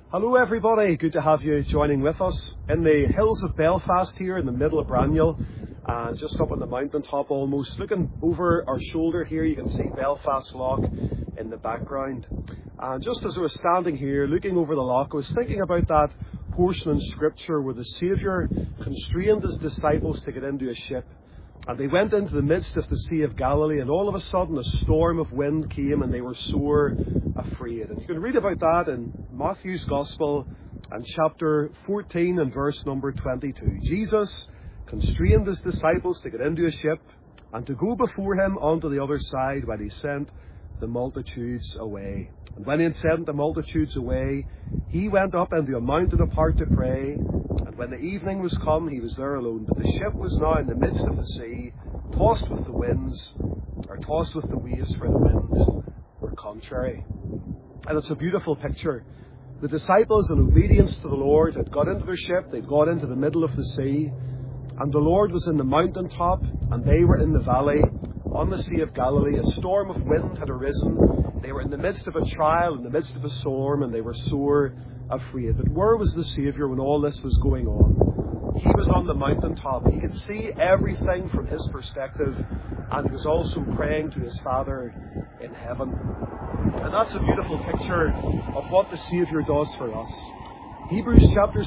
Hello everybody, good to have you joining with us in the hills of Belfast here in the middle of Braniel, and just up on the mountaintop almost. Looking over our shoulder here you can see Belfast Lough in the background. And just as I was standing here looking over the lough, I was thinking about that portion in scripture where the Saviour constrained his disciples to get into a ship. And they went into the midst of the Sea of Galilee, and all of a sudden a storm of wind came and they were sore afraid. And you can read about that in Matthew's Gospel and chapter 14 and verse number 22. Jesus constrained his disciples to get into a ship and to go before him onto the other side while he sent the multitudes away. And when he had sent the multitudes away, he went up into a mountain apart to pray. And when the evening was come, he was there alone. But the ship was now in the midst of the sea, tossed with the waves, for the winds were contrary. And it's a beautiful picture. The disciples, in obedience to the Lord, had got into their ship. They'd got into the middle of the sea. And the Lord was in the mountaintop, and they were in the valley on the Sea of Galilee. A storm of wind had arisen. They were in the midst of a trial, in the midst of a storm, and they were sore afraid. But where was the Saviour when all this was going on? He was on the mountaintop. He could see everything from his perspective, and he was also praying to his Father in heaven. And that's a beautiful picture of what the Saviour does for us. Hebrews chapter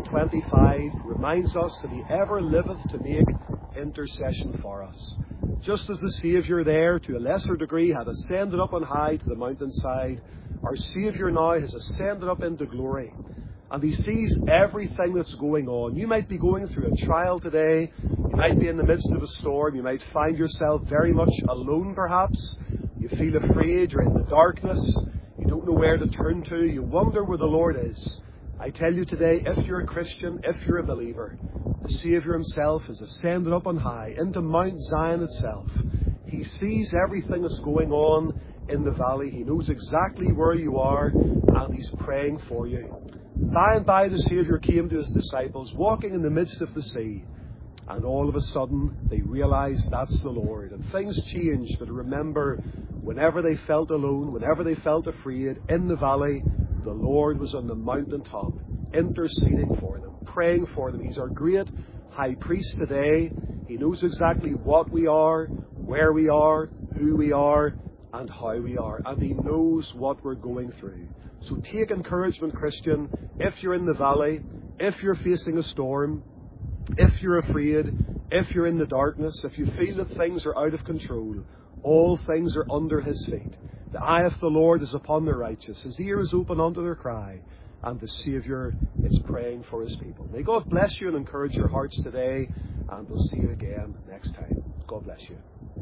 7:25 reminds us that he ever liveth to make intercession for us. Just as the Saviour there, to a lesser degree, had ascended up on high to the mountainside, our Saviour now has ascended up into glory. And he sees everything that's going on. You might be going through a trial today. You might be in the midst of a storm. You might find yourself very much alone, perhaps. You feel afraid. You're in the darkness. You don't know where to turn to. You wonder where the Lord is. I tell you today, if you're a Christian, if you're a believer, the Saviour himself has ascended up on high into Mount Zion itself. He sees everything that's going on in the valley. He knows exactly where you are, and he's praying for you. By and by the Saviour came to his disciples, walking in the midst of the sea, and all of a sudden they realised that's the Lord. And things changed, but remember, whenever they felt alone, whenever they felt afraid, in the valley, the Lord was on the mountaintop, interceding for them, praying for them. He's our great high priest today. He knows exactly what we are, where we are, who we are, and how we are. And he knows what we're going through. So take encouragement, Christian, if you're in the valley, if you're facing a storm, if you're afraid, if you're in the darkness, if you feel that things are out of control, all things are under his feet. The eye of the Lord is upon the righteous. His ear is open unto their cry. And the Saviour is praying for his people. May God bless you and encourage your hearts today. And we'll see you again next time. God bless you.